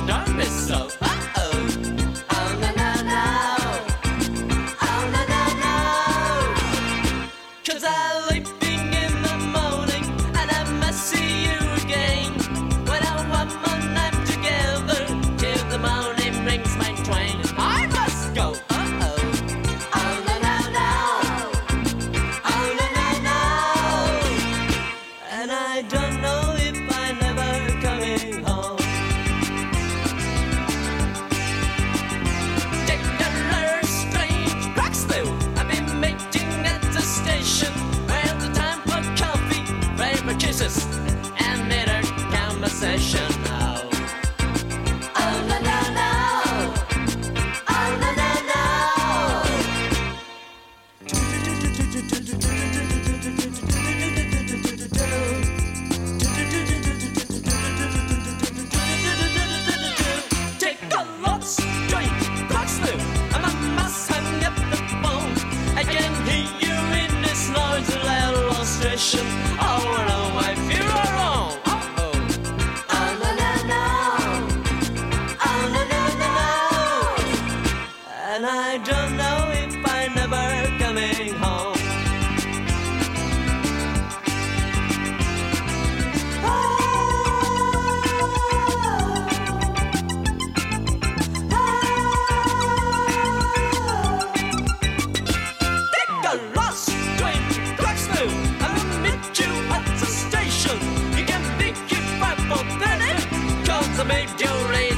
don't be so. Uh-oh. Oh, no, no, no. Oh, no, no, no. 'Cause I'm leaping in the morning and I must see you again. When I want my night together till the morning brings my train. I must go. Uh-oh. Oh, no, no, no. Oh, no, no, no. And I don't know if I'm ever coming home. Particular strange cracks though. I've been meeting at the station. Where's the time for coffee, favorite kisses, and later conversation now. Oh, no, no, no. Oh, no, no, no. Take a lot straight, clocks through. I must hang up the phone. I can hear you in this noisy little illustration. Oh, no, I feel wrong. Uh-oh. Oh, no, no, no. Oh, no, no, no, no. And I don't know if I'm never coming home. Take a lost train, clocks through. I'll meet you at the station. You can think if I for 'cause I made you late.